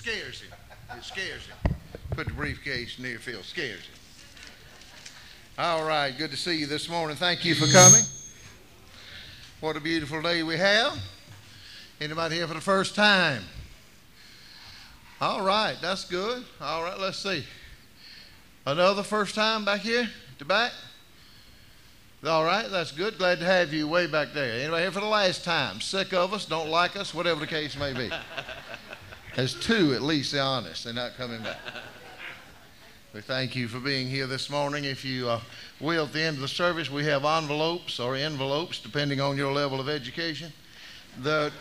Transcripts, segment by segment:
scares him. It scares him. Put the briefcase near Phil. Scares him. All right, good to see you this morning. Thank you for coming. What a beautiful day we have. Anybody here for the first time? All right, that's good. All right, let's see. Another first time back here at the back? All right, that's good. Glad to have you way back there. Anybody here for the last time? Sick of us, don't like us, whatever the case may be. There's two at least, they're honest. They're not coming back. We thank you for being here this morning. If you will, at the end of the service, we have envelopes, depending on your level of education, that,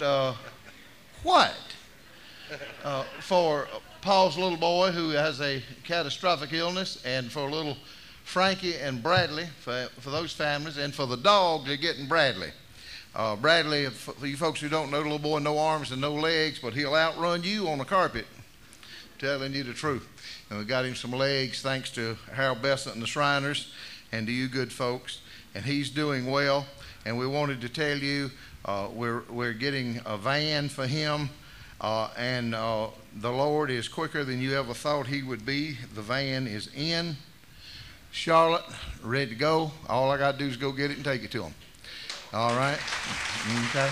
for Paul's little boy who has a catastrophic illness, and for little Frankie and Bradley, for those families, and for the dog, they're getting Bradley. Bradley, for you folks who don't know, the little boy, no arms and no legs, but he'll outrun you on the carpet, telling you the truth. And we got him some legs thanks to Harold Besant and the Shriners and to you good folks. And he's doing well. And we wanted to tell you we're getting a van for him. And the Lord is quicker than you ever thought he would be. The van is in Charlotte, ready to go. All I got to do is go get it and take it to him. All right? Okay.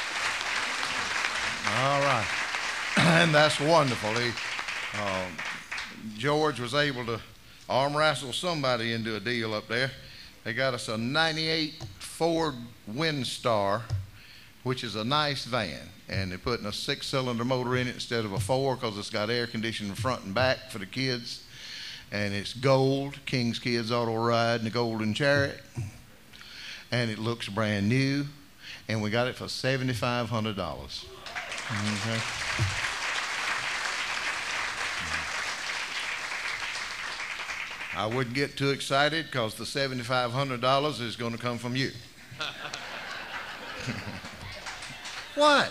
All right. And that's wonderful. George was able to arm wrestle somebody into a deal up there. They got us a 98 Ford Windstar, which is a nice van. And they're putting a 6-cylinder motor in it instead of a 4 because it's got air conditioning front and back for the kids. And it's gold, King's Kids Auto Ride in the Golden Chariot. And it looks brand new. And we got it for $7,500. Okay. I wouldn't get too excited because the $7,500 is going to come from you. What?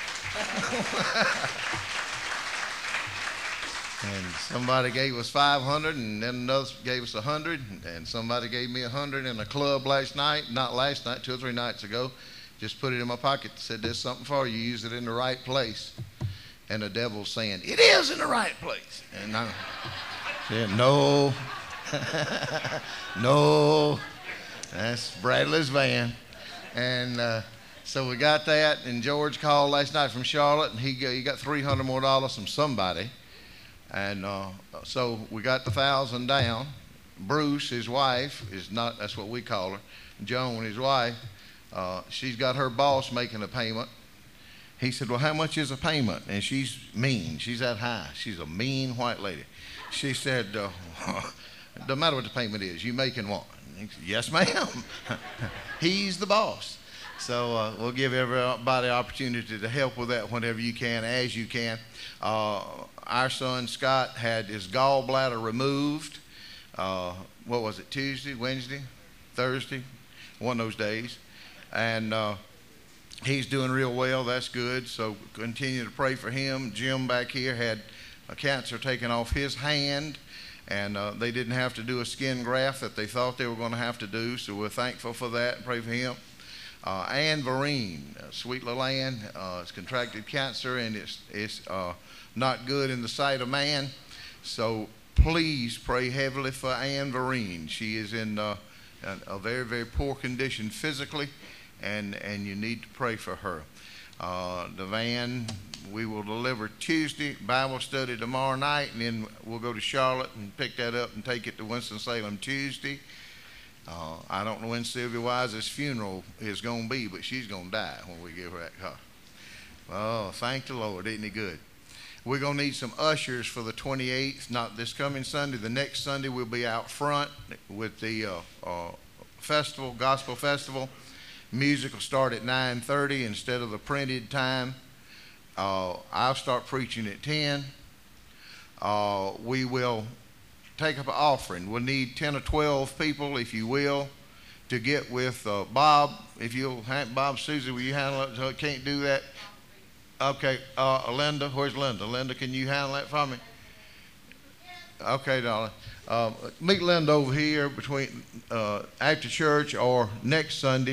And somebody gave us $500, and then another gave us $100, and somebody gave me $100 in a club last night. Not last night, 2 or 3 nights ago. Just put it in my pocket. Said, "There's something for you. Use it in the right place." And the devil's saying, "It is in the right place." And I said, "No, no, that's Bradley's van." And so we got that. And George called last night from Charlotte, and he got $300 more from somebody. And so we got the $1,000 down. Bruce, his wife, is not, that's what we call her. Joan, his wife, she's got her boss making a payment. He said, "Well, how much is a payment?" And she's mean. She's that high. She's a mean white lady. She said, "It doesn't matter what the payment is. You making one?" He said, "Yes, ma'am." He's the boss. So we'll give everybody opportunity to help with that whenever you can, as you can. Our son Scott had his gallbladder removed. What was it, Tuesday, Wednesday, Thursday? One of those days. And he's doing real well. That's good. So continue to pray for him. Jim back here had a cancer taken off his hand. And they didn't have to do a skin graft that they thought they were going to have to do. So we're thankful for that. Pray for him. Ann Vereen, sweet little Ann, has contracted cancer, and it's not good in the sight of man. So please pray heavily for Ann Vereen. She is in a very, very poor condition physically, and you need to pray for her. The van we will deliver Tuesday, Bible study tomorrow night, and then we'll go to Charlotte and pick that up and take it to Winston-Salem Tuesday. I don't know when Sylvia Wise's funeral is going to be, but she's going to die when we give her that car. Oh, thank the Lord. Isn't he good? We're going to need some ushers for the 28th, not this coming Sunday. The next Sunday we'll be out front with the festival, gospel festival. Music will start at 9:30 instead of the printed time. I'll start preaching at 10. We will take up an offering. We'll need 10 or 12 people, if you will, to get with Bob. If you'll, Bob, Susie, will you handle it? So I can't do that. Okay, Linda, where's Linda? Linda, can you handle that for me? Okay, darling. Meet Linda over here between after church or next Sunday.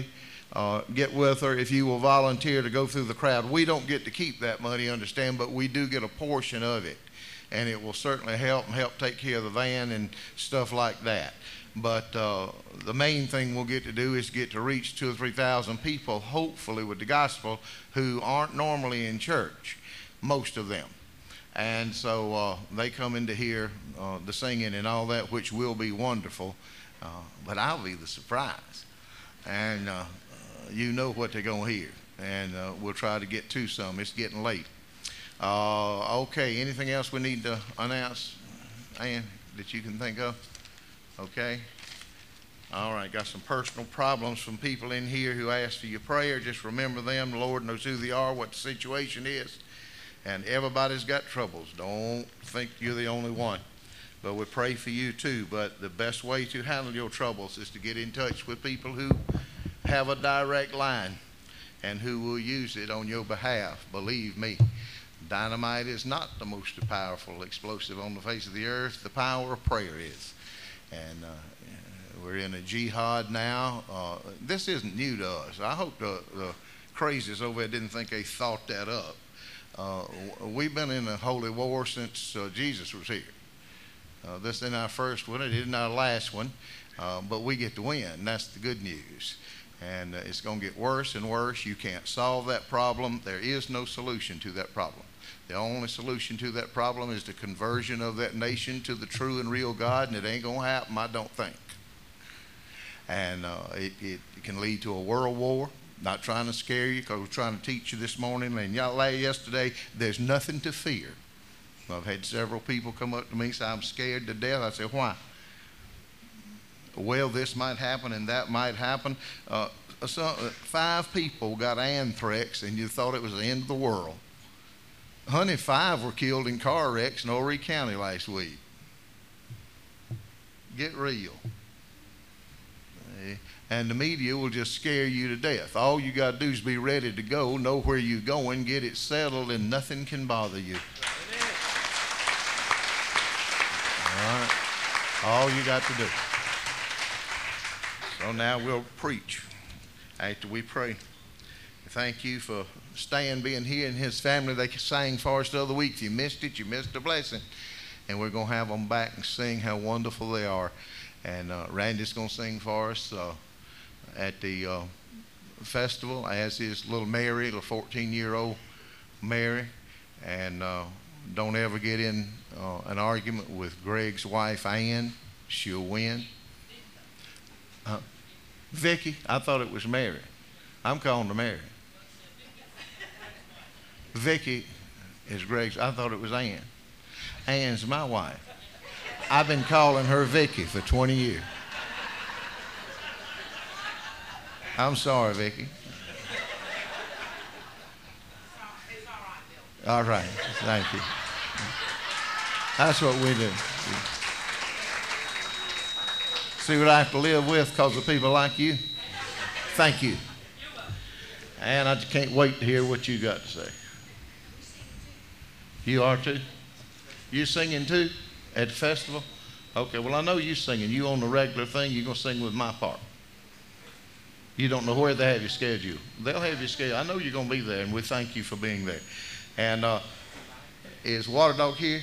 get with her if you will volunteer to go through the crowd. We don't get to keep that money, understand, but we do get a portion of it. And it will certainly help take care of the van and stuff like that. But the main thing we'll get to do is get to reach 2,000 or 3,000 people, hopefully with the gospel, who aren't normally in church, most of them. And so they come in to hear the singing and all that, which will be wonderful. But I'll be the surprise. And you know what they're going to hear. And we'll try to get to some. It's getting late. Okay, anything else we need to announce, Ann, that you can think of? Okay. All right, got some personal problems from people in here who asked for your prayer. Just remember them. The Lord knows who they are, what the situation is. And everybody's got troubles. Don't think you're the only one. But we pray for you too. But the best way to handle your troubles is to get in touch with people who have a direct line and who will use it on your behalf. Believe me, dynamite is not the most powerful explosive on the face of the earth. The power of prayer is. And we're in a jihad now. This isn't new to us. I hope the crazies over there didn't think they thought that up. We've been in a holy war since Jesus was here. This isn't our first one. It isn't our last one. But we get to win. That's the good news. And it's going to get worse and worse. You can't solve that problem. There is no solution to that problem. The only solution to that problem is the conversion of that nation to the true and real God, and it ain't going to happen, I don't think. And it can lead to a world war. Not trying to scare you, because we're trying to teach you this morning, and y'all yesterday, there's nothing to fear. I've had several people come up to me and say, I'm scared to death. I said, why? Well, this might happen and that might happen. 5 people got anthrax, and you thought it was the end of the world. 105 were killed in car wrecks in Horry County last week. Get real. And the media will just scare you to death. All you got to do is be ready to go, know where you're going, get it settled, and nothing can bother you. All right. All you got to do. So now we'll preach after we pray. Thank you for Stan being here and his family. They sang for us the other week. If you missed it, you missed a blessing. And we're going to have them back and sing how wonderful they are. And Randy's going to sing for us at the festival, as is little Mary, little 14-year-old Mary. And don't ever get in an argument with Greg's wife, Ann. She'll win. Vicky, I thought it was Mary. I'm calling her Mary. Vicky is Greg's. I thought it was Ann. Ann's my wife. I've been calling her Vicky for 20 years. I'm sorry, Vicky. It's all right, Bill. All right. Thank you. That's what we do. See what I have to live with because of people like you? Thank you. And I just can't wait to hear what you got to say. You are too? You singing too at the festival? Okay, well, I know you singing. You on the regular thing, you're going to sing with my part. You don't know where they have your schedule. They'll have your schedule. I know you're going to be there, and we thank you for being there. And is Water Dog here?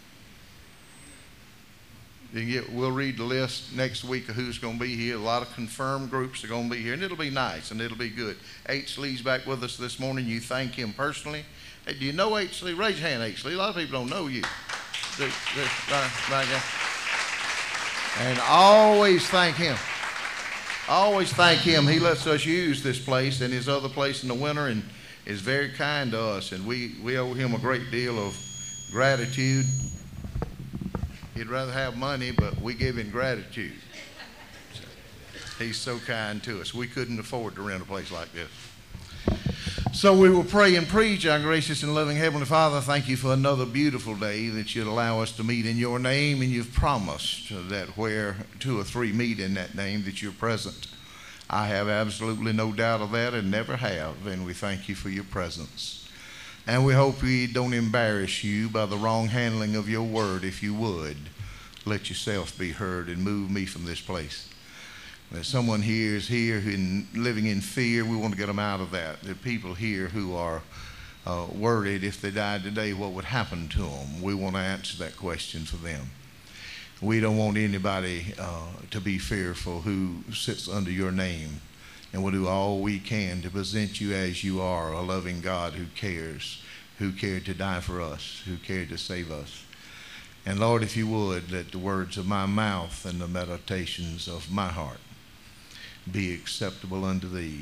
We'll read the list next week of who's going to be here. A lot of confirmed groups are going to be here, and it'll be nice, and it'll be good. H. Lee's back with us this morning. You thank him personally. Hey, do you know H. Lee? Raise your hand, H. Lee. A lot of people don't know you. Right there. And always thank him. Always thank him. He lets us use this place and his other place in the winter, and is very kind to us, and we owe him a great deal of gratitude. He'd rather have money, but we give him gratitude. He's so kind to us. We couldn't afford to rent a place like this. So we will pray and preach. Our gracious and loving Heavenly Father, thank you for another beautiful day that you'd allow us to meet in your name, and you've promised that where 2 or 3 meet in that name, that you're present. I have absolutely no doubt of that and never have, and we thank you for your presence. And we hope we don't embarrass you by the wrong handling of your word. If you would, let yourself be heard and move me from this place. There's someone here is here who living in fear. We want to get them out of that. There are people here who are worried if they died today, what would happen to them? We want to answer that question for them. We don't want anybody to be fearful who sits under your name, and we'll do all we can to present you as you are, a loving God who cares, who cared to die for us, who cared to save us. And Lord, if you would, let the words of my mouth and the meditations of my heart be acceptable unto thee.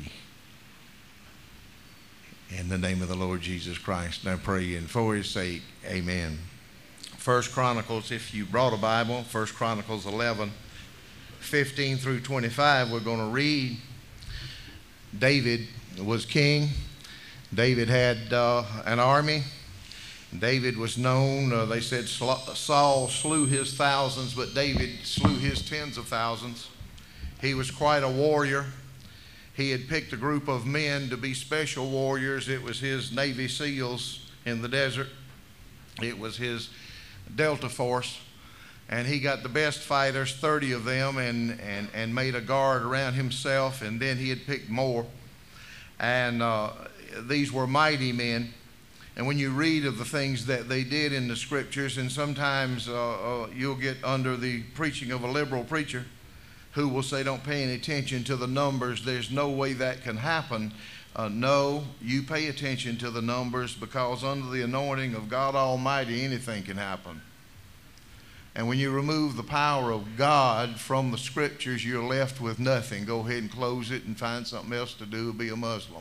In the name of the Lord Jesus Christ, I pray, and for his sake, amen. 1 Chronicles, if you brought a Bible, 1 Chronicles 11, 15 through 25, we're going to read. David was king. David had an army. David was known, they said Saul slew his thousands, but David slew his tens of thousands. He was quite a warrior. He had picked a group of men to be special warriors. It was his Navy SEALs in the desert. It was his Delta Force. And he got the best fighters, 30 of them, and made a guard around himself. And then he had picked more. And these were mighty men. And when you read of the things that they did in the scriptures, and sometimes you'll get under the preaching of a liberal preacher who will say, don't pay any attention to the numbers. There's no way that can happen. No, you pay attention to the numbers, because under the anointing of God Almighty, anything can happen. And when you remove the power of God from the scriptures, you're left with nothing. Go ahead and close it and find something else to do, be a Muslim.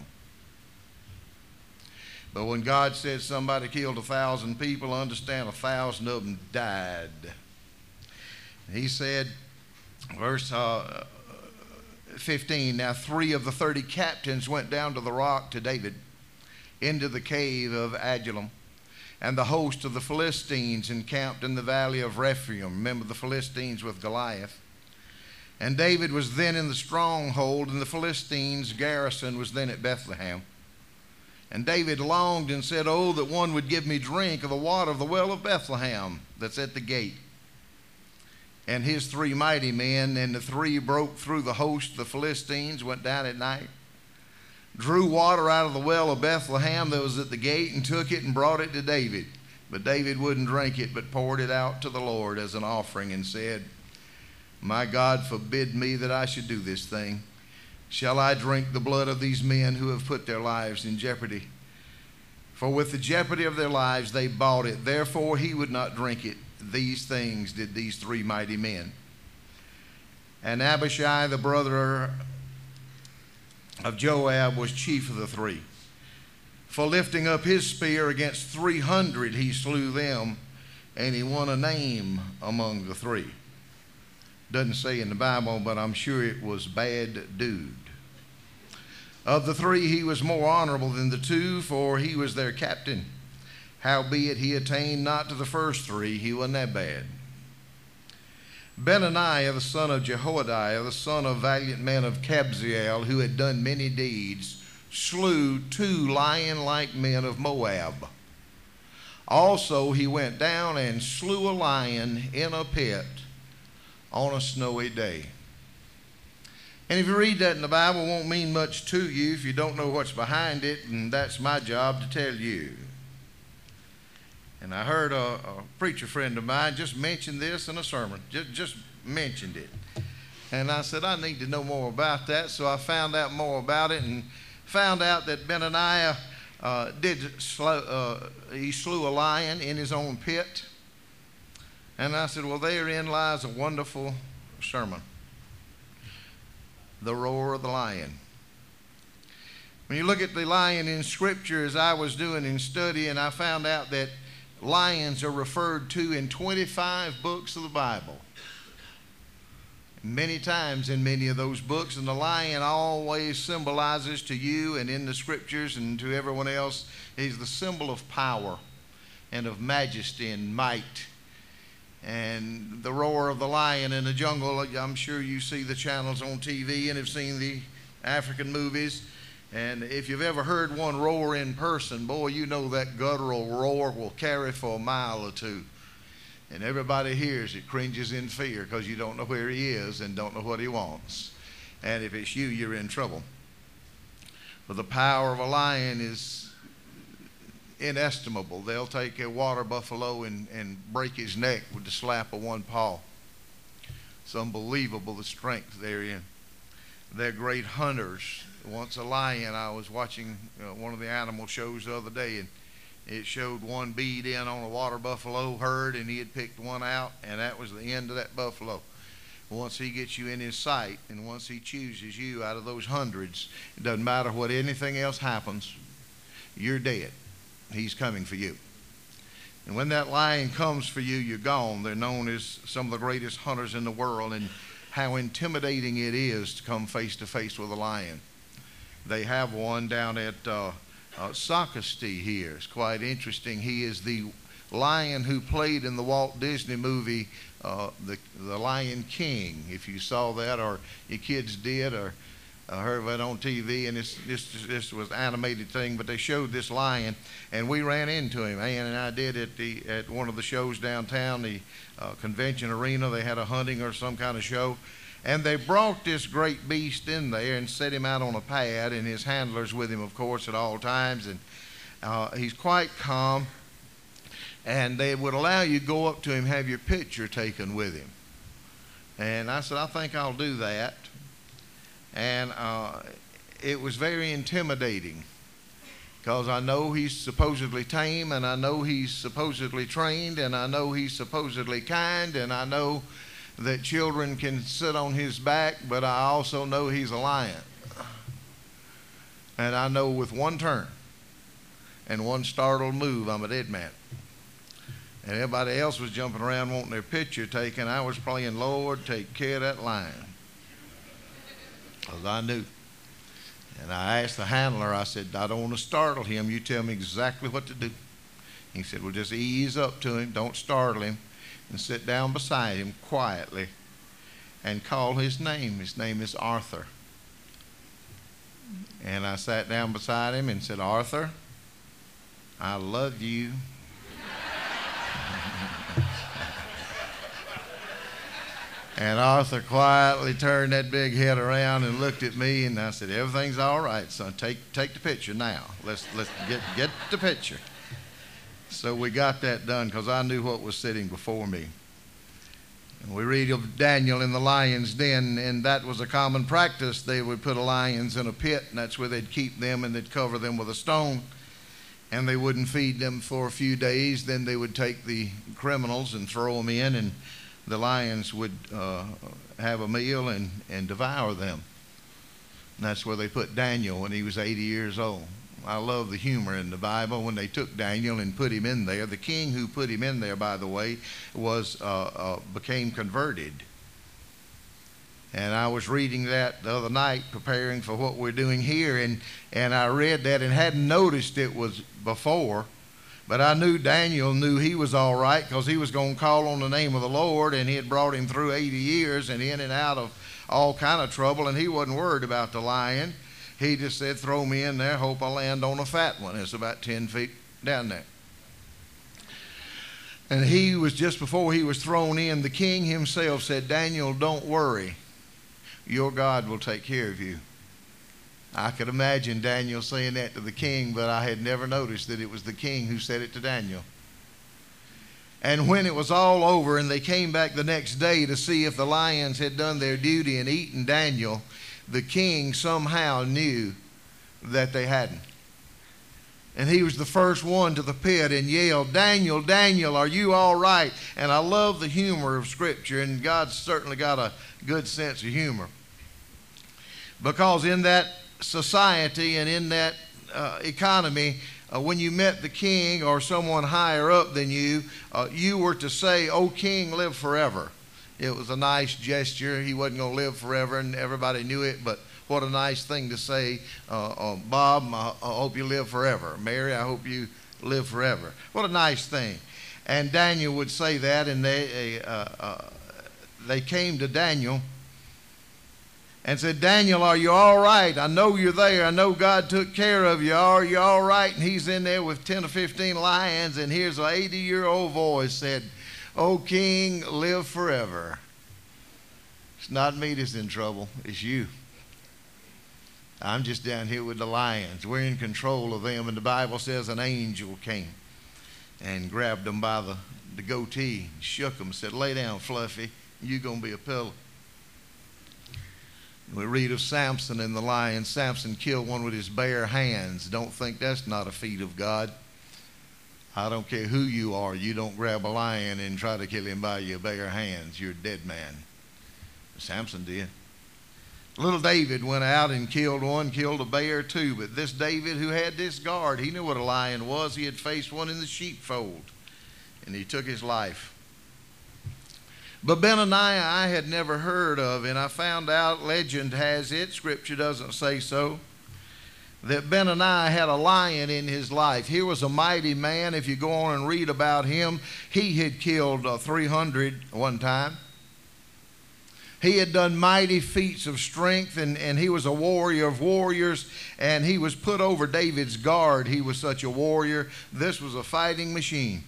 But when God said somebody killed 1,000 people, understand 1,000 of them died. He said, verse 15, now 3 of the 30 captains went down to the rock to David into the cave of Adullam, and the host of the Philistines encamped in the valley of Rephaim. Remember the Philistines with Goliath. And David was then in the stronghold, and the Philistines' garrison was then at Bethlehem. And David longed and said, oh, that one would give me drink of the water of the well of Bethlehem that's at the gate. And his 3 mighty men, and the 3 broke through the host of the Philistines, went down at night, drew water out of the well of Bethlehem that was at the gate, and took it and brought it to David. But David wouldn't drink it, but poured it out to the Lord as an offering, and said, my God forbid me that I should do this thing. Shall I drink the blood of these men who have put their lives in jeopardy? For with the jeopardy of their lives they bought it. Therefore he would not drink it. These things did these 3 mighty men. And Abishai, the brother of Joab, was chief of the 3. For lifting up his spear against 300, he slew them, and he won a name among the 3. Doesn't say in the Bible, but I'm sure it was bad dude. Of the 3, he was more honorable than the 2, for he was their captain. Howbeit he attained not to the first 3, he wasn't that bad. Benaniah, the son of Jehoiada, the son of valiant men of Kabzeel, who had done many deeds, slew 2 lion-like men of Moab. Also he went down and slew a lion in a pit on a snowy day. And if you read that in the Bible, it won't mean much to you if you don't know what's behind it, and that's my job to tell you. And I heard a preacher friend of mine just mention this in a sermon, just mentioned it. And I said, I need to know more about that, so I found out more about it and found out that Benaniah he slew a lion in his own pit. And I said, well, therein lies a wonderful sermon. The roar of the lion. When you look at the lion in Scripture, as I was doing in studying, I found out that lions are referred to in 25 books of the Bible. Many times in many of those books, and the lion always symbolizes to you and in the Scriptures and to everyone else, he's the symbol of power and of majesty and might. And the roar of the lion in the jungle, I'm sure you see the channels on TV and have seen the African movies. And if you've ever heard one roar in person, boy, you know that guttural roar will carry for a mile or 2. And everybody hears it, cringes in fear, because you don't know where he is and don't know what he wants. And if it's you, you're in trouble. But the power of a lion is inestimable. They'll take a water buffalo and break his neck with the slap of one paw. It's unbelievable the strength therein. They're great hunters. Once a lion, I was watching one of the animal shows the other day, and it showed one bead in on a water buffalo herd, and he had picked one out, and that was the end of that buffalo. Once he gets you in his sight, and once he chooses you out of those hundreds, it doesn't matter what anything else happens, you're dead. He's coming for you. And when that lion comes for you, you're gone. They're known as some of the greatest hunters in the world, and how intimidating it is to come face to face with a lion. They have one down at Socastee here. It's quite interesting. He is the lion who played in the Walt Disney movie, the Lion King. If you saw that, or your kids did, or heard of it on TV, and this was an animated thing, but they showed this lion, and we ran into him. Ann and I did at one of the shows downtown, the convention arena. They had a hunting or some kind of show, and they brought this great beast in there and set him out on a pad, and his handler's with him, of course, at all times, and he's quite calm, and they would allow you to go up to him, have your picture taken with him. And I said, I think I'll do that. And it was very intimidating, because I know he's supposedly tame, and I know he's supposedly trained, and I know he's supposedly kind, and I know that children can sit on his back, but I also know he's a lion. And I know with one turn and one startled move, I'm a dead man. And everybody else was jumping around wanting their picture taken. I was praying, Lord, take care of that lion. Because I knew. And I asked the handler, I said, I don't want to startle him. You tell me exactly what to do. He said, well, just ease up to him. Don't startle him. And sit down beside him quietly and call his name. His name is Arthur. And I sat down beside him and said, Arthur, I love you. And Arthur quietly turned that big head around and looked at me, and I said, everything's all right, son. Take the picture now. Let's get the picture. So we got that done, because I knew what was sitting before me. And we read of Daniel in the lion's den, and that was a common practice. They would put lions in a pit, and that's where they'd keep them, and they'd cover them with a stone. And they wouldn't feed them for a few days. Then they would take the criminals and throw them in, and the lions would have a meal and devour them. And that's where they put Daniel when he was 80 years old. I love the humor in the Bible when they took Daniel and put him in there. The king who put him in there, by the way, became converted. And I was reading that the other night, preparing for what we're doing here, and I read that and hadn't noticed it was before. But I knew Daniel knew he was all right, because he was going to call on the name of the Lord, and he had brought him through 80 years and in and out of all kind of trouble, and he wasn't worried about the lion. He just said, throw me in there, hope I land on a fat one. It's about 10 feet down there. And he was, just before he was thrown in, the king himself said, Daniel, don't worry. Your God will take care of you. I could imagine Daniel saying that to the king, but I had never noticed that it was the king who said it to Daniel. And when it was all over and they came back the next day to see if the lions had done their duty and eaten Daniel, the king somehow knew that they hadn't. And he was the first one to the pit and yelled, Daniel, Daniel, are you all right? And I love the humor of Scripture, and God's certainly got a good sense of humor. Because in that society and in that economy, when you met the king or someone higher up than you, you were to say, "O king, live forever." It was a nice gesture. He wasn't going to live forever, and everybody knew it, but what a nice thing to say. Bob, I hope you live forever. Mary, I hope you live forever. What a nice thing. And Daniel would say that, and they came to Daniel and said, Daniel, are you all right? I know you're there. I know God took care of you. Are you all right? And he's in there with 10 or 15 lions, and here's an 80-year-old voice said, O king, live forever. It's not me that's in trouble. It's you. I'm just down here with the lions. We're in control of them. And the Bible says an angel came and grabbed them by the goatee, shook them, said, lay down, Fluffy. You're going to be a pillow. We read of Samson and the lion. Samson killed one with his bare hands. Don't think that's not a feat of God. I don't care who you are. You don't grab a lion and try to kill him by your bare hands. You're a dead man. Samson did. Little David went out and killed one, killed a bear too. But this David who had this guard, he knew what a lion was. He had faced one in the sheepfold, and he took his life. But Benaniah I had never heard of, and I found out, legend has it, Scripture doesn't say so, that Benaniah had a lion in his life. Here was a mighty man. If you go on and read about him, he had killed 300 one time. He had done mighty feats of strength, and he was a warrior of warriors, and he was put over David's guard. He was such a warrior. This was a fighting machine.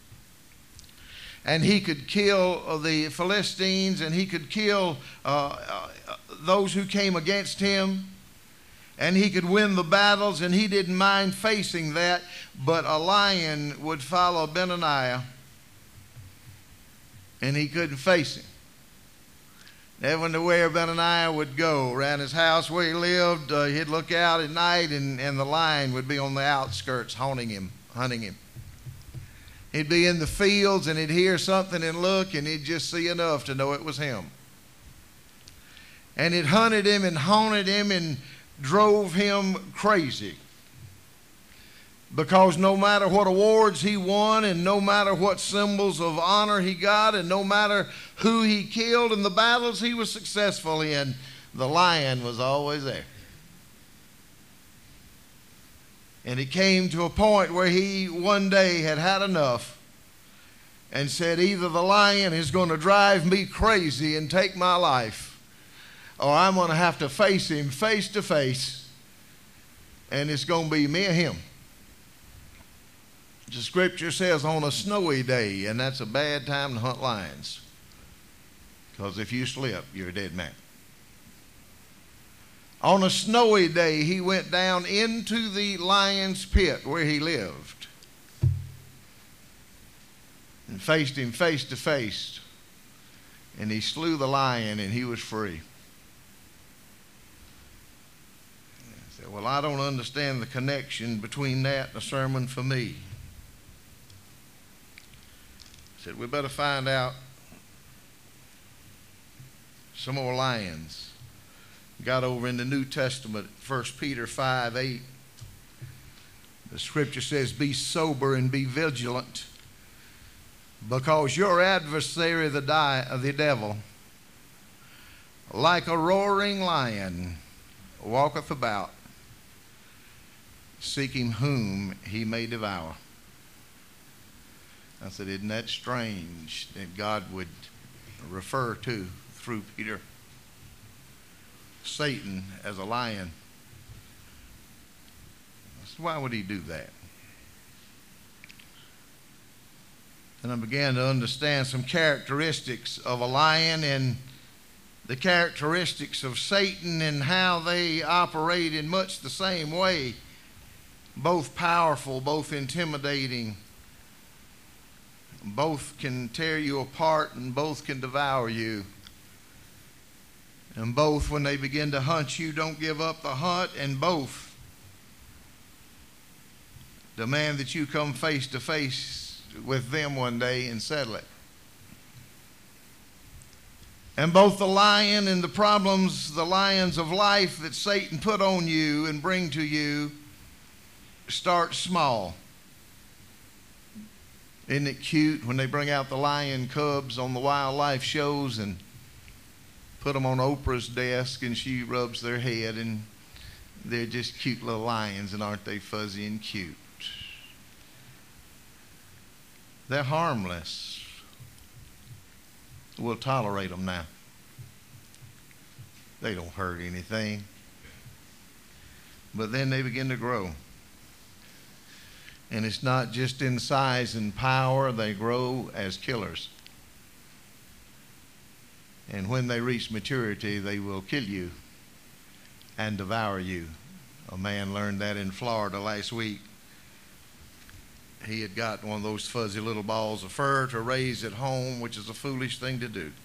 And he could kill the Philistines, and he could kill those who came against him, and he could win the battles, and he didn't mind facing that. But a lion would follow Benaniah, and he couldn't face him. Everywhere Benaniah would go, around his house where he lived, he'd look out at night, and the lion would be on the outskirts hunting him. He'd be in the fields, and he'd hear something and look, and he'd just see enough to know it was him. And it hunted him and haunted him and drove him crazy. Because no matter what awards he won, and no matter what symbols of honor he got, and no matter who he killed and the battles he was successful in, the lion was always there. And it came to a point where he one day had had enough and said, either the lion is going to drive me crazy and take my life, or I'm going to have to face him face to face, and it's going to be me or him. The Scripture says on a snowy day, and that's a bad time to hunt lions, because if you slip, you're a dead man. On a snowy day, he went down into the lion's pit where he lived and faced him face to face, and he slew the lion, and he was free. I said, well, I don't understand the connection between that and a sermon for me. I said, we better find out some more lions. Got over in the New Testament, 1 Peter 5:8. The Scripture says, be sober and be vigilant, because your adversary, the devil, like a roaring lion, walketh about, seeking whom he may devour. I said, isn't that strange that God would refer to, through Peter, Satan as a lion? So why would he do that? And I began to understand some characteristics of a lion and the characteristics of Satan and how they operate in much the same way. Both powerful, both intimidating. Both can tear you apart, and both can devour you. And both, when they begin to hunt you, don't give up the hunt, and both demand that you come face to face with them one day and settle it. And both the lion and the problems, the lions of life that Satan put on you and bring to you, start small. Isn't it cute when they bring out the lion cubs on the wildlife shows and put them on Oprah's desk, and she rubs their head, and they're just cute little lions, and aren't they fuzzy and cute? They're harmless. We'll tolerate them now. They don't hurt anything. But then they begin to grow. And it's not just in size and power, they grow as killers. And when they reach maturity, they will kill you and devour you. A man learned that in Florida last week. He had got one of those fuzzy little balls of fur to raise at home, which is a foolish thing to do.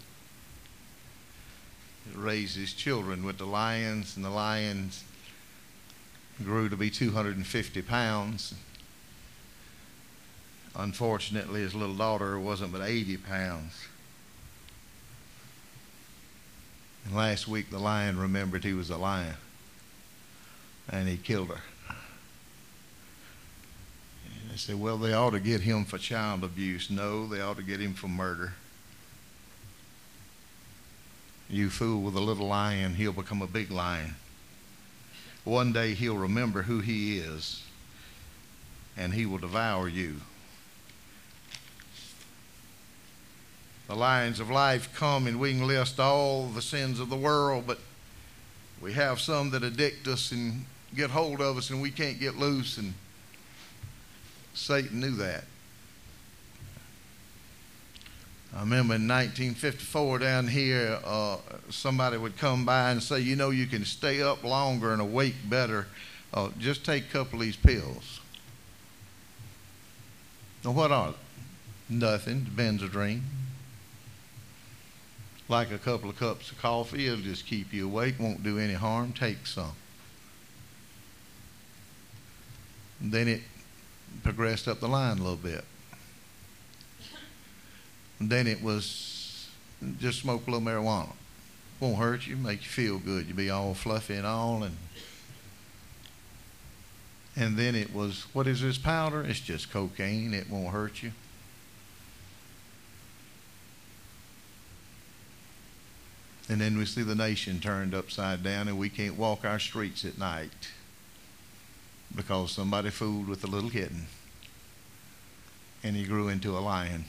He raised his children with the lions, and the lions grew to be 250 pounds. Unfortunately, his little daughter wasn't but 80 pounds. And last week, the lion remembered he was a lion, and he killed her. And they said, well, they ought to get him for child abuse. No, they ought to get him for murder. You fool with a little lion, he'll become a big lion. One day he'll remember who he is, and he will devour you. The lions of life come, and we can list all the sins of the world, but we have some that addict us and get hold of us, and we can't get loose, and Satan knew that. I remember in 1954 down here, somebody would come by and say, you know, you can stay up longer and awake better. Just take a couple of these pills. Now, what are they? Nothing. Benzodrine. Like a couple of cups of coffee, it'll just keep you awake, won't do any harm. Take some. And then it progressed up the line a little bit. And then it was just smoke a little marijuana. Won't hurt you, make you feel good. You'll be all fluffy and all. And then it was, what is this powder? It's just cocaine. It won't hurt you. And then we see the nation turned upside down, and we can't walk our streets at night because somebody fooled with a little kitten, and he grew into a lion.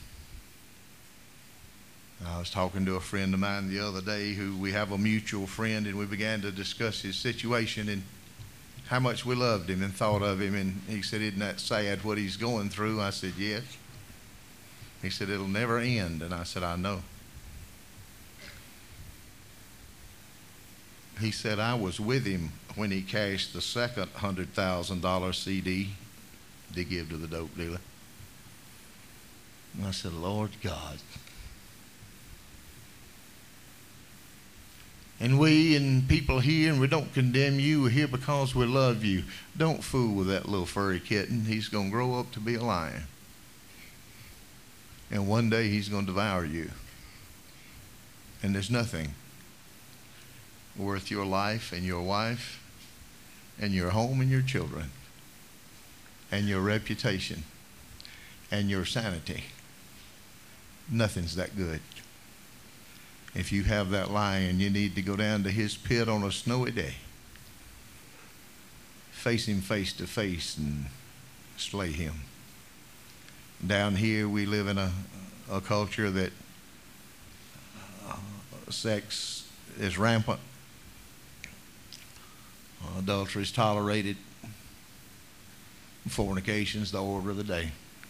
I was talking to a friend of mine the other day who we have a mutual friend, and we began to discuss his situation and how much we loved him and thought of him. And he said, isn't that sad what he's going through? I said, yes. He said, it'll never end. And I said, I know. He said, I was with him when he cashed the second $100,000 CD to give to the dope dealer. And I said, Lord God. And we and people here, and we don't condemn you, we're here because we love you. Don't fool with that little furry kitten. He's going to grow up to be a lion. And one day he's going to devour you. And there's nothing worth your life and your wife and your home and your children and your reputation and your sanity. Nothing's that good. If you have that lion, you need to go down to his pit on a snowy day, face him face to face and slay him. Down here we live in a culture that sex is rampant. Adultery is tolerated. Fornication is the order of the day.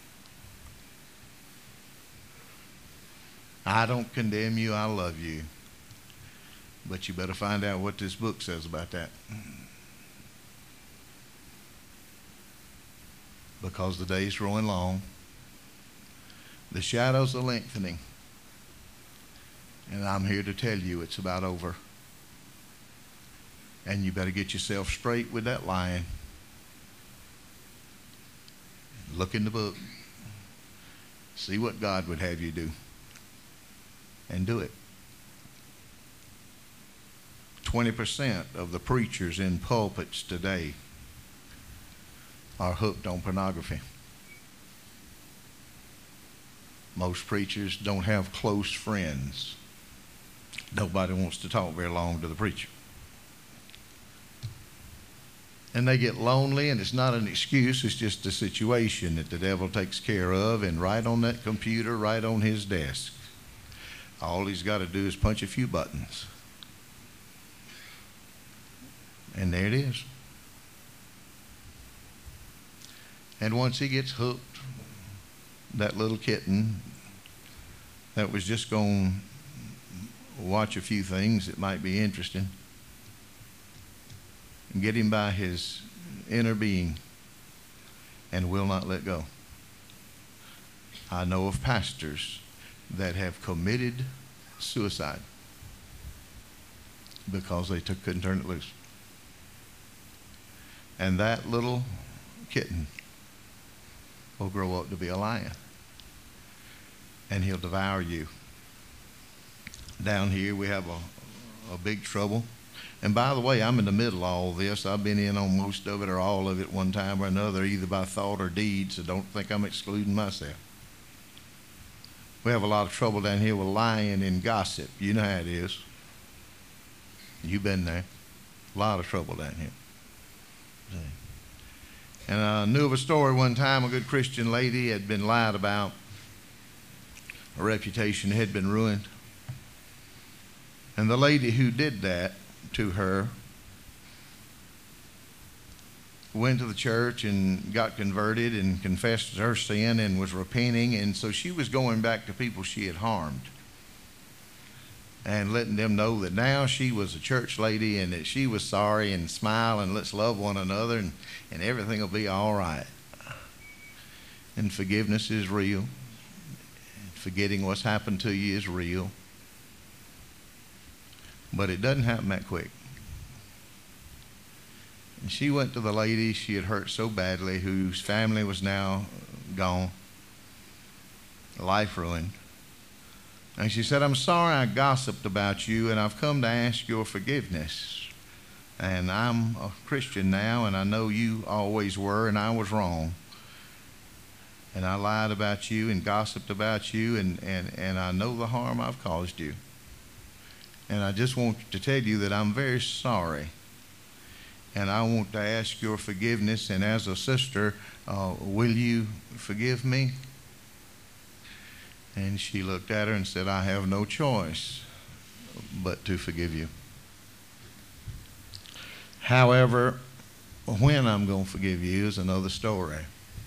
I don't condemn you, I love you. But you better find out what this book says about that. Because the day's growing long. The shadows are lengthening. And I'm here to tell you it's about over. And you better get yourself straight with that lion. Look in the book. See what God would have you do. And do it. 20% of the preachers in pulpits today are hooked on pornography. Most preachers don't have close friends. Nobody wants to talk very long to the preacher. And they get lonely, and it's not an excuse, it's just a situation that the devil takes care of, and right on that computer, right on his desk. All he's got to do is punch a few buttons. And there it is. And once he gets hooked, that little kitten that was just going to watch a few things that might be interesting, and get him by his inner being and will not let go. I know of pastors that have committed suicide because they couldn't turn it loose. And that little kitten will grow up to be a lion. And he'll devour you. Down here we have a big trouble. And by the way, I'm in the middle of all this. I've been in on most of it or all of it one time or another, either by thought or deed, so don't think I'm excluding myself. We have a lot of trouble down here with lying and gossip. You know how it is. You've been there. A lot of trouble down here. And I knew of a story one time, a good Christian lady had been lied about. Her reputation had been ruined. And the lady who did that to her went to the church and got converted and confessed her sin and was repenting. And so she was going back to people she had harmed and letting them know that now she was a church lady and that she was sorry, and smile and let's love one another, and everything will be all right. And forgiveness is real. Forgetting what's happened to you is real. But it doesn't happen that quick. And she went to the lady she had hurt so badly, whose family was now gone, life ruined. And she said, I'm sorry I gossiped about you, and I've come to ask your forgiveness. And I'm a Christian now, and I know you always were, and I was wrong. And I lied about you and gossiped about you, and I know the harm I've caused you. And I just want to tell you that I'm very sorry. And I want to ask your forgiveness, and as a sister, will you forgive me? And she looked at her and said, I have no choice but to forgive you. However, when I'm going to forgive you is another story.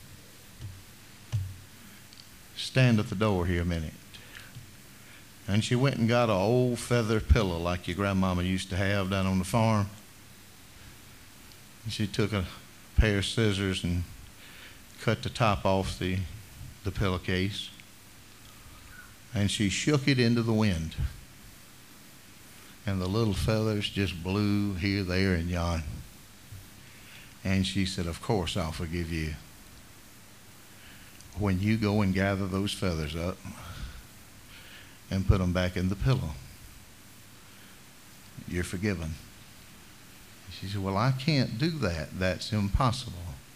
Stand at the door here a minute. And she went and got an old feather pillow like your grandmama used to have down on the farm. And she took a pair of scissors and cut the top off the pillowcase. And she shook it into the wind. And the little feathers just blew here, there, and yon. And she said, of course I'll forgive you. When you go and gather those feathers up and put them back in the pillow, you're forgiven. She said, well, I can't do that. That's impossible.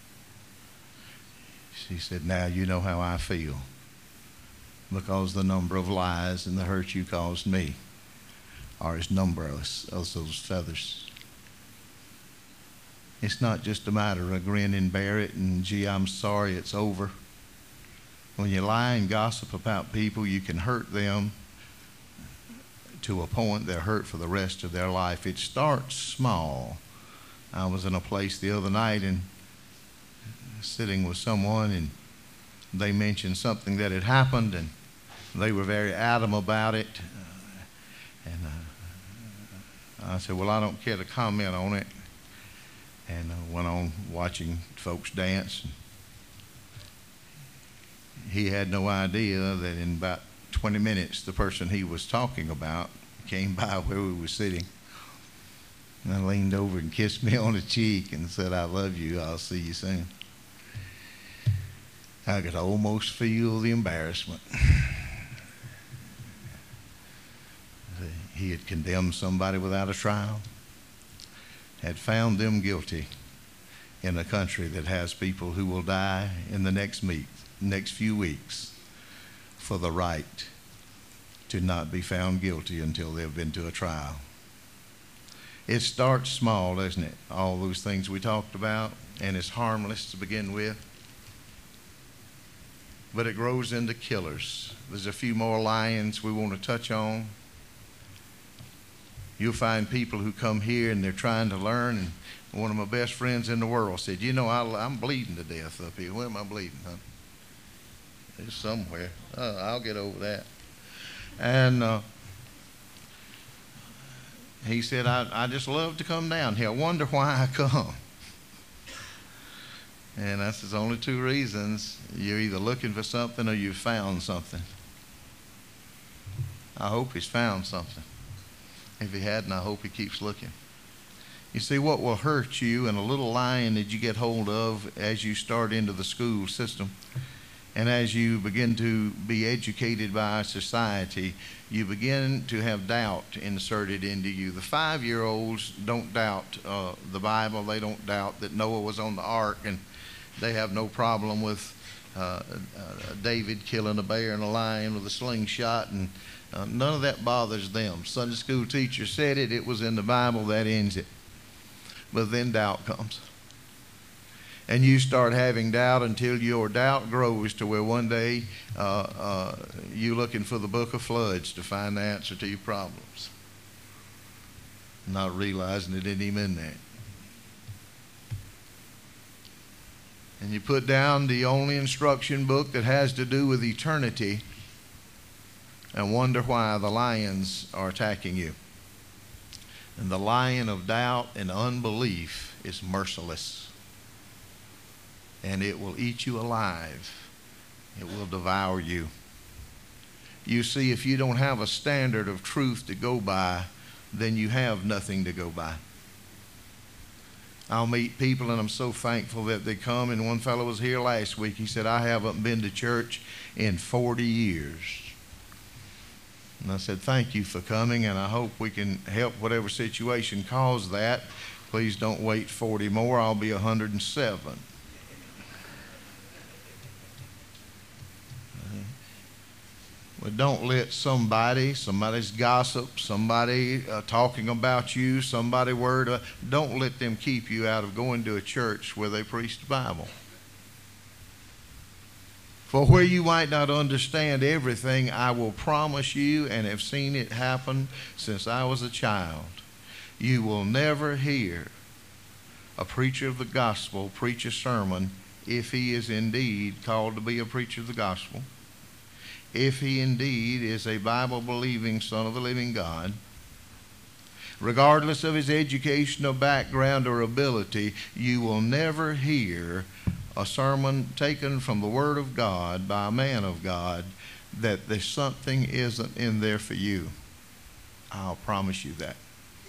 She said, now you know how I feel, because the number of lies and the hurt you caused me are as numberless as those feathers. It's not just a matter of grin and bear it and, gee, I'm sorry, it's over. When you lie and gossip about people, you can hurt them to a point they're hurt for the rest of their life. It starts small. I was in a place the other night and sitting with someone, and they mentioned something that had happened, and they were very adamant about it. And I said, well, I don't care to comment on it. And went on watching folks dance. He had no idea that in about 20 minutes, the person he was talking about came by where we were sitting. And I leaned over and kissed me on the cheek and said, I love you. I'll see you soon. I could almost feel the embarrassment. He had condemned somebody without a trial, had found them guilty in a country that has people who will die in the next few weeks for the right to not be found guilty until they've been to a trial. It starts small, doesn't it? All those things we talked about, and it's harmless to begin with. But it grows into killers. There's a few more lions we want to touch on. You'll find people who come here and they're trying to learn, and one of my best friends in the world said, you know, I'm bleeding to death up here. Where am I bleeding, huh? It's somewhere. I'll get over that. And he said, I just love to come down here. I wonder why I come. And that's there's only two reasons. You're either looking for something or you've found something. I hope he's found something. If he hadn't, I hope he keeps looking. You see, what will hurt you and a little lion that you get hold of as you start into the school system and as you begin to be educated by our society, you begin to have doubt inserted into you. The 5-year-olds don't doubt the Bible. They don't doubt that Noah was on the ark, and they have no problem with David killing a bear and a lion with a slingshot, and none of that bothers them. Sunday school teacher said it. It was in the Bible. That ends it. But then doubt comes. And you start having doubt until your doubt grows to where one day you're looking for the book of floods to find the answer to your problems. Not realizing it isn't even in there. And you put down the only instruction book that has to do with eternity and wonder why the lions are attacking you. And the lion of doubt and unbelief is merciless. And it will eat you alive. It will devour you. You see, if you don't have a standard of truth to go by, then you have nothing to go by. I'll meet people, and I'm so thankful that they come. And one fellow was here last week. He said, I haven't been to church in 40 years. And I said, thank you for coming, and I hope we can help whatever situation caused that. Please don't wait 40 more. I'll be 107. Well, don't let somebody's gossip, somebody talking about you, somebody word, don't let them keep you out of going to a church where they preach the Bible. For where you might not understand everything, I will promise you, and have seen it happen since I was a child, you will never hear a preacher of the gospel preach a sermon if he is indeed called to be a preacher of the gospel, if he indeed is a Bible-believing son of the living God. Regardless of his educational background or ability, you will never hear a sermon taken from the Word of God by a man of God that there's something isn't in there for you. I'll promise you that.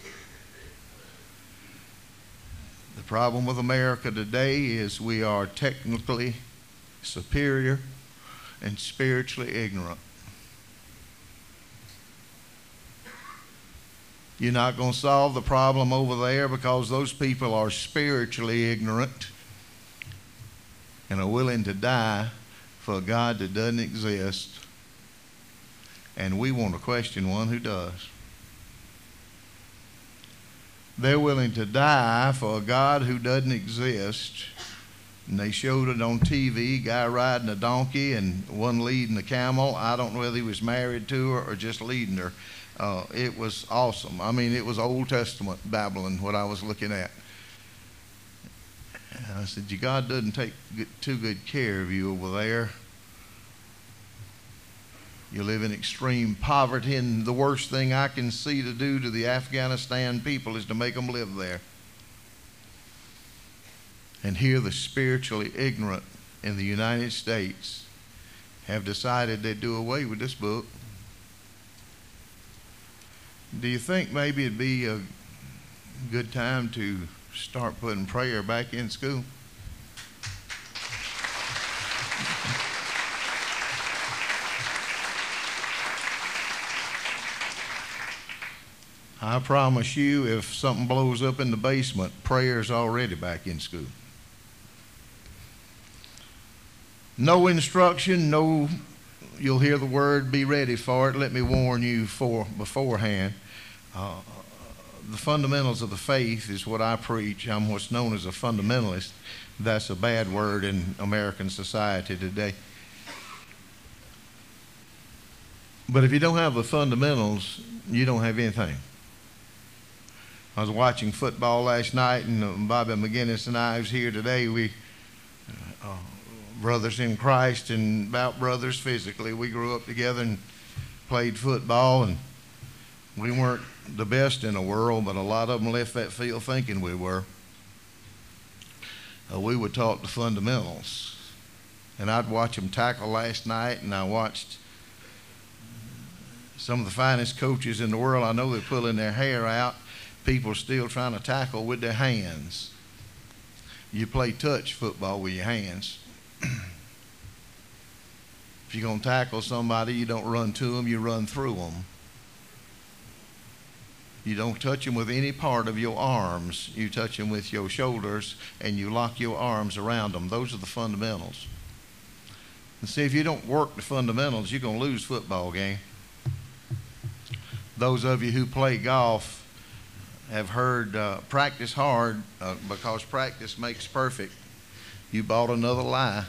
The problem with America today is we are technically superior and spiritually ignorant. You're not going to solve the problem over there because those people are spiritually ignorant and are willing to die for a God that doesn't exist. And we want to question one who does. They're willing to die for a God who doesn't exist. And they showed it on TV, guy riding a donkey and one leading a camel. I don't know whether he was married to her or just leading her. It was awesome. I mean, it was Old Testament Babylon, what I was looking at. And I said, God doesn't take too good care of you over there. You live in extreme poverty, and the worst thing I can see to do to the Afghanistan people is to make them live there. And here the spiritually ignorant in the United States have decided they'd do away with this book. Do you think maybe it'd be a good time to start putting prayer back in school? I promise you, if something blows up in the basement, prayer's already back in school. No instruction, you'll hear the word, be ready for it. Let me warn you beforehand. The fundamentals of the faith is what I preach. I'm what's known as a fundamentalist. That's a bad word in American society today. But if you don't have the fundamentals, you don't have anything. I was watching football last night, and Bobby McGinnis and I was here today. We brothers in Christ and about brothers physically. We grew up together and played football, and We weren't the best in the world, but a lot of them left that field thinking we were. We were taught the fundamentals. And I'd watch them tackle last night, and I watched some of the finest coaches in the world. I know they're pulling their hair out. People are still trying to tackle with their hands. You play touch football with your hands. If you're going to tackle somebody, you don't run to them, you run through them. You don't touch them with any part of your arms. You touch them with your shoulders, and you lock your arms around them. Those are the fundamentals. And see, if you don't work the fundamentals, you're going to lose football game. Those of you who play golf have heard practice hard because practice makes perfect. You bought another lie.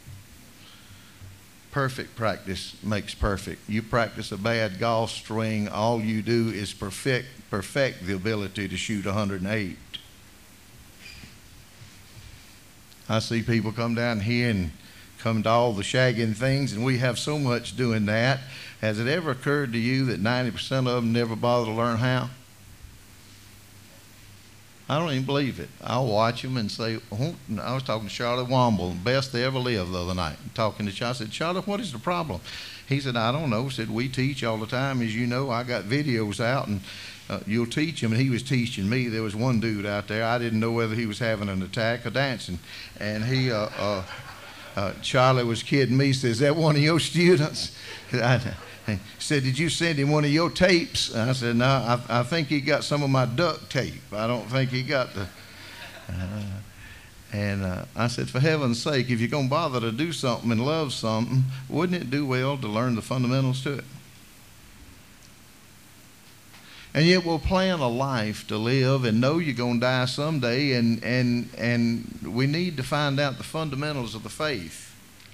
Perfect practice makes perfect. You practice a bad golf swing, all you do is perfect the ability to shoot 108. I see people come down here and come to all the shagging things, and we have so much doing that. Has it ever occurred to you that 90% of them never bother to learn how? I don't even believe it. I'll watch them and say, oh, I was talking to Charlotte Womble, best they ever lived the other night. Talking to Charlotte, I said, Charlotte, what is the problem? He said, I don't know. Said, we teach all the time. As you know, I got videos out, and you'll teach him. And he was teaching me. There was one dude out there. I didn't know whether he was having an attack or dancing. And he, Charlie was kidding me. He said, is that one of your students? He said, did you send him one of your tapes? And I said, no, I think he got some of my duct tape. I don't think he got the... I said, for heaven's sake, if you're going to bother to do something and love something, wouldn't it do well to learn the fundamentals to it? And yet we'll plan a life to live and know you're going to die someday, and we need to find out the fundamentals of the faith.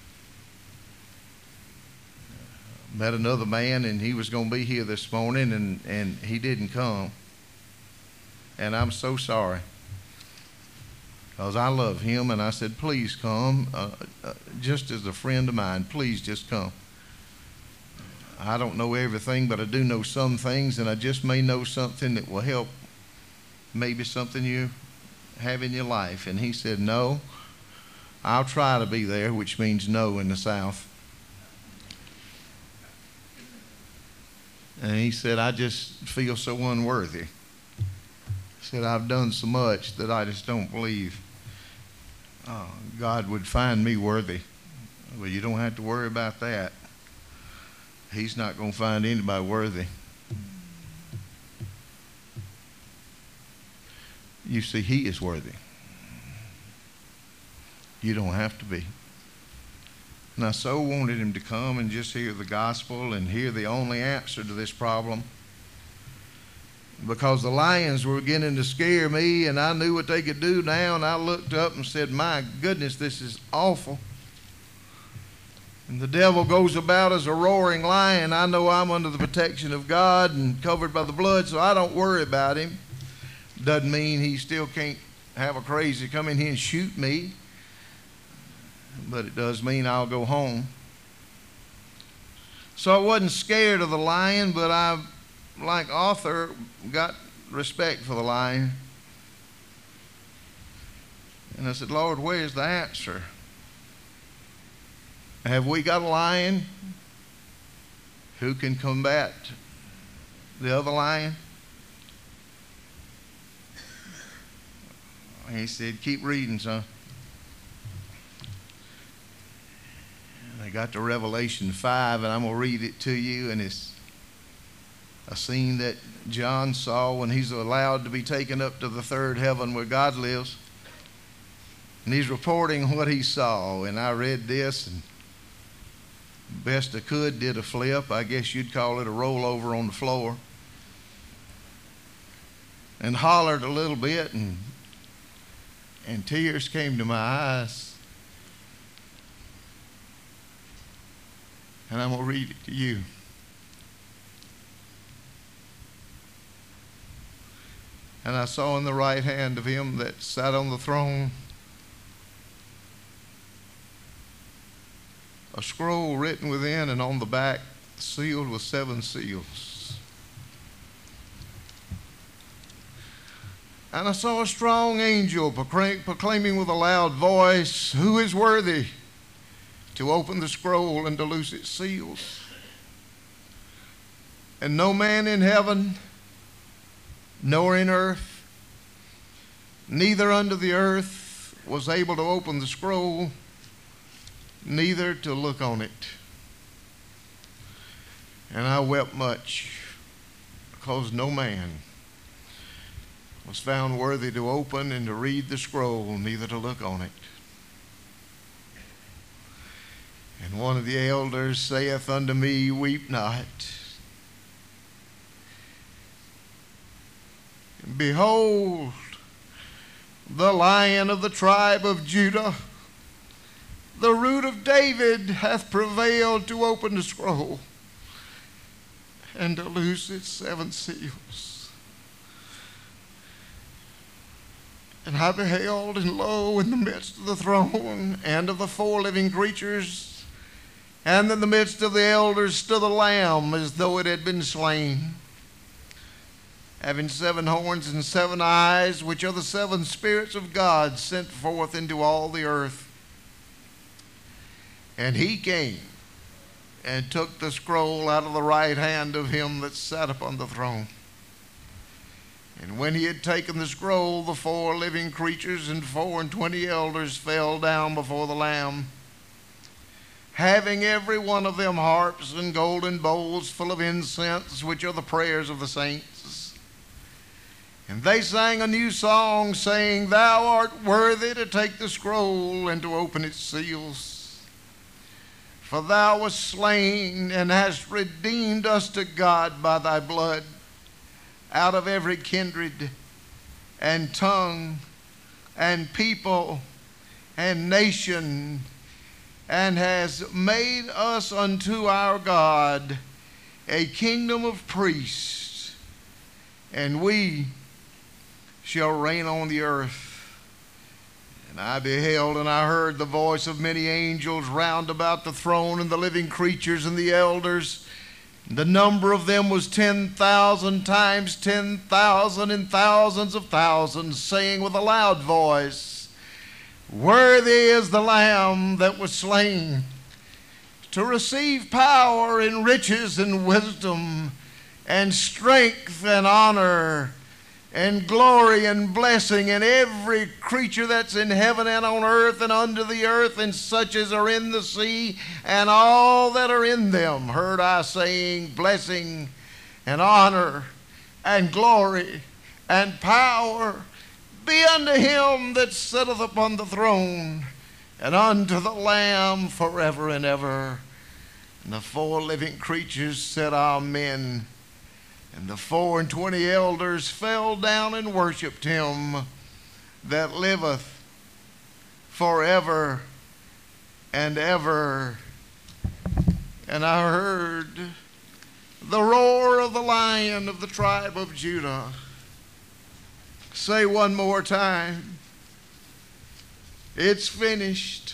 Met another man, and he was going to be here this morning, and he didn't come. And I'm so sorry, because I love him, and I said, please come, just as a friend of mine, please just come. I don't know everything, but I do know some things, and I just may know something that will help maybe something you have in your life. And he said, no, I'll try to be there, which means no in the South. And he said, I just feel so unworthy. He said, I've done so much that I just don't believe God would find me worthy. Well, you don't have to worry about that. He's not going to find anybody worthy. You see, he is worthy. You don't have to be. And I so wanted him to come and just hear the gospel and hear the only answer to this problem. Because the lions were beginning to scare me, and I knew what they could do now, and I looked up and said, my goodness, this is awful. And the devil goes about as a roaring lion. I know I'm under the protection of God and covered by the blood, so I don't worry about him. Doesn't mean he still can't have a crazy come in here and shoot me. But it does mean I'll go home. So I wasn't scared of the lion, but I, like Arthur, got respect for the lion. And I said, Lord, where's the answer? Have we got a lion who can combat the other lion? He said, keep reading, son. I got to Revelation 5, and I'm going to read it to you, and it's a scene that John saw when he's allowed to be taken up to the third heaven where God lives. And he's reporting what he saw, and I read this, and best I could did a flip. I guess you'd call it a rollover on the floor. And hollered a little bit, and tears came to my eyes. And I'm going to read it to you. And I saw in the right hand of him that sat on the throne a scroll written within and on the back, sealed with 7 seals. And I saw a strong angel proclaiming with a loud voice, "Who is worthy to open the scroll and to loose its seals?" And no man in heaven, nor in earth, neither under the earth, was able to open the scroll, neither to look on it. And I wept much, because no man was found worthy to open and to read the scroll, neither to look on it. And one of the elders saith unto me, "Weep not. Behold, the Lion of the tribe of Judah, the root of David, hath prevailed to open the scroll and to loose its 7 seals." And I beheld, and lo, in the midst of the throne and of the 4 living creatures, and in the midst of the elders, stood a lamb as though it had been slain, having 7 horns and 7 eyes, which are the 7 spirits of God sent forth into all the earth. And he came and took the scroll out of the right hand of him that sat upon the throne. And when he had taken the scroll, the 4 living creatures and 24 elders fell down before the Lamb, having every one of them harps and golden bowls full of incense, which are the prayers of the saints. And they sang a new song, saying, "Thou art worthy to take the scroll and to open its seals. For thou wast slain and hast redeemed us to God by thy blood out of every kindred and tongue and people and nation, and has made us unto our God a kingdom of priests, and we shall reign on the earth." And I beheld, and I heard the voice of many angels round about the throne, and the living creatures and the elders. The number of them was 10,000 times 10,000 and thousands of thousands, saying with a loud voice, "Worthy is the Lamb that was slain to receive power and riches and wisdom and strength and honor and glory and blessing." And every creature that's in heaven and on earth and under the earth, and such as are in the sea, and all that are in them, heard I saying, "Blessing and honor and glory and power be unto him that sitteth upon the throne, and unto the Lamb forever and ever." And the 4 living creatures said, "Amen." And the 24 elders fell down and worshipped him that liveth forever and ever. And I heard the roar of the Lion of the tribe of Judah say one more time, "It's finished.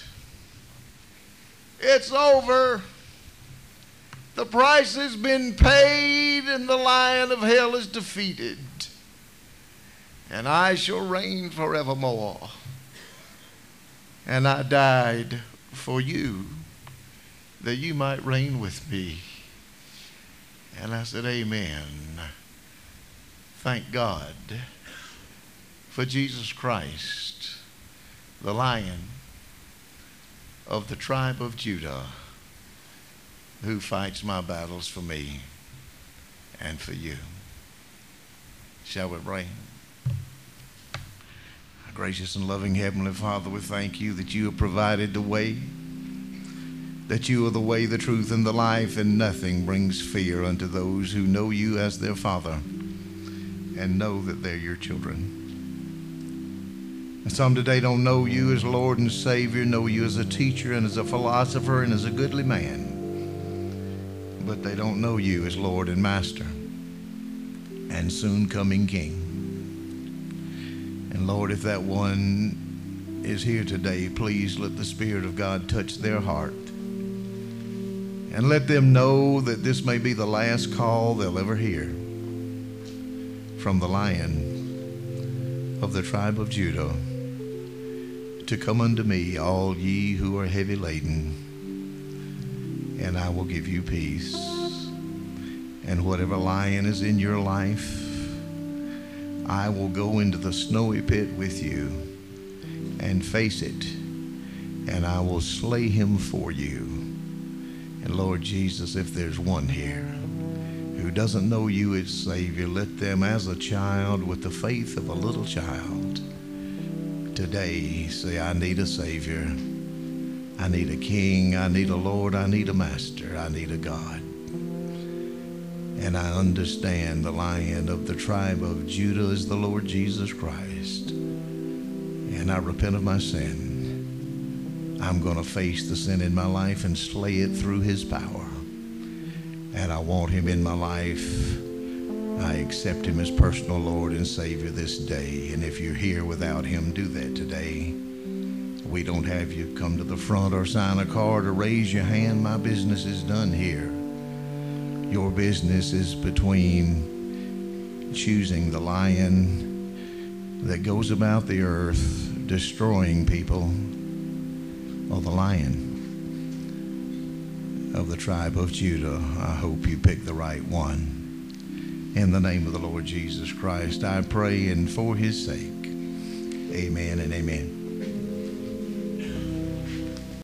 It's over. The price has been paid, and the lion of hell is defeated. And I shall reign forevermore. And I died for you, that you might reign with me." And I said, "Amen." Thank God for Jesus Christ, the Lion of the tribe of Judah, who fights my battles for me and for you. Shall we pray? Gracious and loving Heavenly Father, we thank you that you have provided the way, that you are the way, the truth, and the life, and nothing brings fear unto those who know you as their Father and know that they're your children. And some today don't know you as Lord and Savior, know you as a teacher and as a philosopher and as a goodly man, but they don't know you as Lord and Master and soon coming King. And Lord, if that one is here today, please let the Spirit of God touch their heart and let them know that this may be the last call they'll ever hear from the Lion of the tribe of Judah, to come unto me, all ye who are heavy laden, and I will give you peace. And whatever lion is in your life, I will go into the snowy pit with you and face it, and I will slay him for you. And Lord Jesus, if there's one here who doesn't know you as Savior, let them, as a child, with the faith of a little child, today say, I need a Savior. I need a King. I need a Lord. I need a Master. I need a God. And I understand the Lion of the tribe of Judah is the Lord Jesus Christ. And I repent of my sin. I'm going to face the sin in my life and slay it through his power. And I want him in my life. I accept him as personal Lord and Savior this day. And if you're here without him, do that today. We don't have you come to the front or sign a card or raise your hand. My business is done here. Your business is between choosing the lion that goes about the earth destroying people, or the lion of the tribe of Judah. I hope you pick the right one. In the name of the Lord Jesus Christ, I pray, and for his sake, amen and amen.